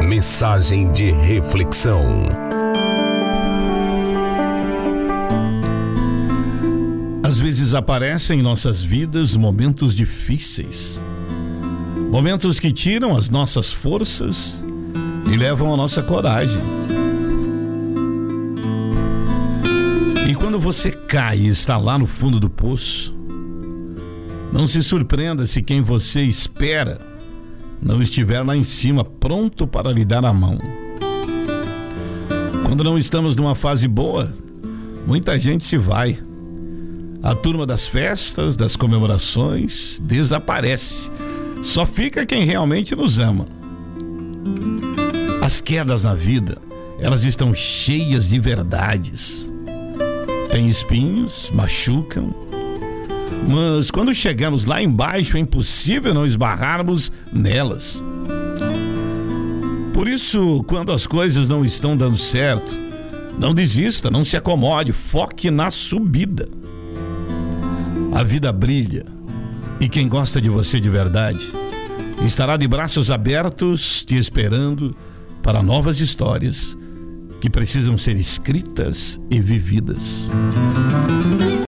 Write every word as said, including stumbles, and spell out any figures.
Mensagem de reflexão. Às vezes aparecem em nossas vidas momentos difíceis, momentos que tiram as nossas forças e levam a nossa coragem. E quando você cai e está lá no fundo do poço, não se surpreenda se quem você espera não estiver lá em cima, pronto para lhe dar a mão. Quando não estamos numa fase boa, muita gente se vai. A turma das festas, das comemorações, desaparece. Só fica quem realmente nos ama. As quedas na vida, elas estão cheias de verdades. Tem espinhos, machucam. Mas quando chegamos lá embaixo, é impossível não esbarrarmos nelas. Por isso, quando as coisas não estão dando certo, não desista, não se acomode, foque na subida. A vida brilha e quem gosta de você de verdade estará de braços abertos te esperando para novas histórias que precisam ser escritas e vividas.